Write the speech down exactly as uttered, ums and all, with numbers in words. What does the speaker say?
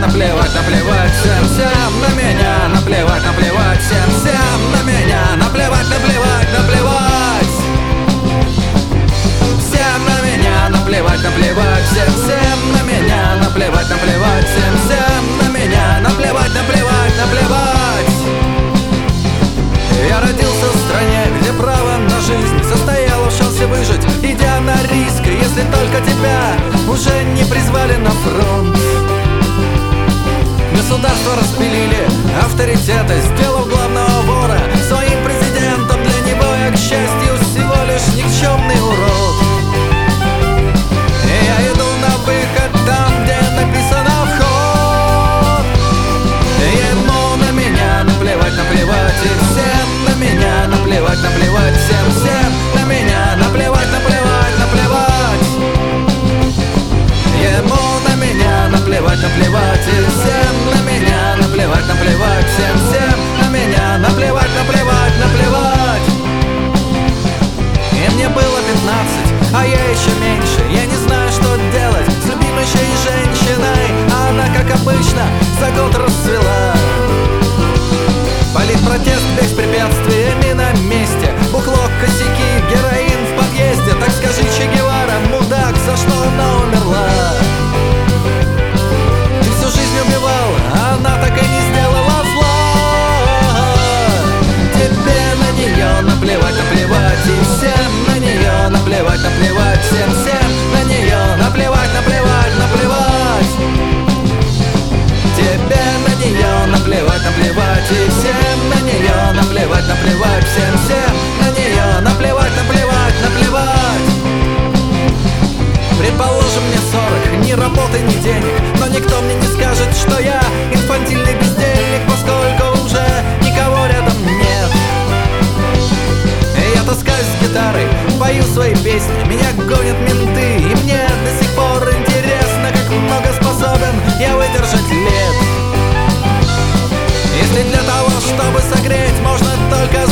наплевать, наплевать всем, всем на меня, наплевать, наплевать всем, всем на меня, наплевать, наплевать, наплевать. Всем на меня, наплевать, наплевать всем, всем на меня, наплевать, наплевать всем, всем на меня, наплевать, наплевать, наплевать. Я родился в стране, где право на жизнь состояло в шансе выжить, идя на риск, если только тебя уже не призвали на фронт. Государство распилили, авторитеты, сделав главного вора своим президентом. Для него я, к счастью, всего лишь никчемный урод. И я иду на выход там, где написано «Вход». Ему на меня наплевать, наплевать, и всем на меня наплевать, наплевать, всем, всем на меня наплевать, наплевать, наплевать. Ему на меня наплевать, наплевать, и всем на меня наплевать, наплевать, всем, всем на меня наплевать, наплевать, наплевать. И мне было пятнадцать, а я еще меньше. Я не знаю, что делать с любимейшей женщиной, а она, как обычно, за год расцвела. Политпротест без препятствиями на месте, бухло, косяки, героин в подъезде. Так скажи, Че Гевара, мудак, за что она умерла? Ты всю жизнь убивал, а она так и не сделала зла. Тебе на нее наплевать, наплевать, и всем на нее наплевать, наплевать, всем, всем на нее наплевать, наплевать, наплевать. Тебе на нее наплевать, наплевать, и всем на нее наплевать, наплевать, всем, всем на нее наплевать, наплевать, наплевать. Предположим, мне сорок, ни работы, ни денег, но никто мне не скажет, что я инфантильный бездельник, поскольку уже никого рядом нет. И я таскаюсь с гитарой, пою свои песни, меня гонят менты, и мне до сих пор интересно, как много способен я выдержать лет. Если для того, чтобы согреть, можно только